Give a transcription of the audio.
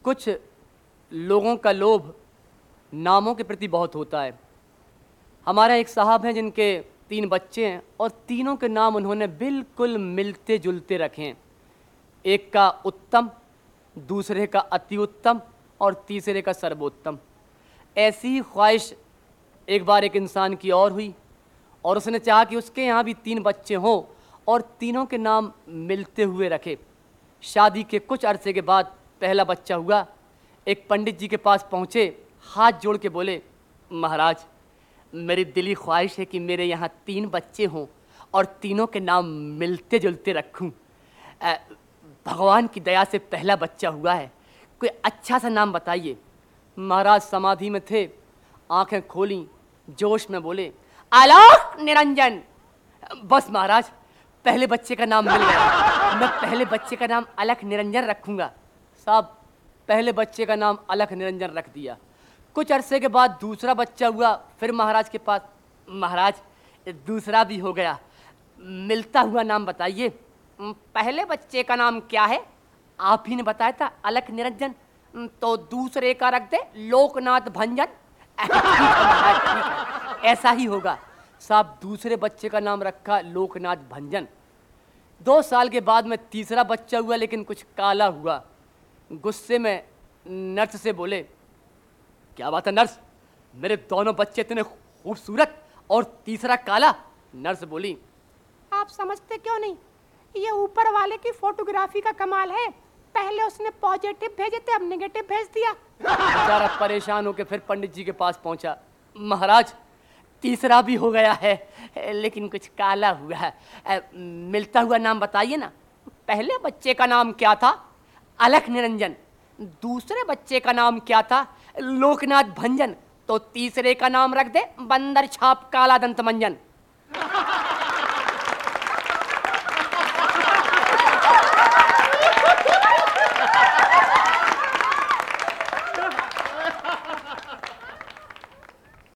कुछ लोगों का लोभ नामों के प्रति बहुत होता है। हमारे एक साहब हैं जिनके 3 बच्चे हैं और तीनों के नाम उन्होंने बिल्कुल मिलते जुलते रखे हैं। एक का उत्तम, दूसरे का अति उत्तम और तीसरे का सर्वोत्तम। ऐसी ही ख्वाहिश एक बार एक इंसान की और हुई और उसने चाहा कि उसके यहाँ भी 3 बच्चे हों और तीनों के नाम मिलते हुए रखे। शादी के कुछ अरसे के बाद पहला बच्चा हुआ। एक पंडित जी के पास पहुँचे, हाथ जोड़ के बोले, महाराज मेरी दिली ख्वाहिश है कि मेरे यहाँ 3 बच्चे हों और तीनों के नाम मिलते जुलते रखूं। भगवान की दया से पहला बच्चा हुआ है, कोई अच्छा सा नाम बताइए। महाराज समाधि में थे, आंखें खोली, जोश में बोले, आलोक निरंजन। बस महाराज, पहले बच्चे का नाम मिल गया। मैं पहले बच्चे का नाम अलख निरंजन रखूंगा। साहब पहले बच्चे का नाम अलख निरंजन रख दिया। कुछ अरसे के बाद दूसरा बच्चा हुआ, फिर महाराज के पास, महाराज दूसरा भी हो गया, मिलता हुआ नाम बताइए। पहले बच्चे का नाम क्या है? आप ही ने बताया था अलख निरंजन, तो दूसरे का रख दे लोकनाथ भंजन। ठीक है महाराज, ठीक है, ऐसा ही होगा। साहब दूसरे बच्चे का नाम रखा लोकनाथ भंजन। 2 साल के बाद में तीसरा बच्चा हुआ, लेकिन कुछ काला हुआ। गुस्से में नर्स से बोले, क्या बात है नर्स, मेरे दोनों बच्चे इतने खूबसूरत और तीसरा काला। नर्स बोली, आप समझते क्यों नहीं, ये ऊपर वाले की फोटोग्राफी का कमाल है। पहले उसने पॉजिटिव भेजे थे, अब नेगेटिव भेज दिया। बेचारा परेशान होकर फिर पंडित जी के पास पहुंचा। महाराज तीसरा भी हो गया है, लेकिन कुछ काला हुआ है, मिलता हुआ नाम बताइए ना। पहले बच्चे का नाम क्या था? अलख निरंजन। दूसरे बच्चे का नाम क्या था? लोकनाथ भंजन। तो तीसरे का नाम रख दे बंदर छाप काला दंत मंजन।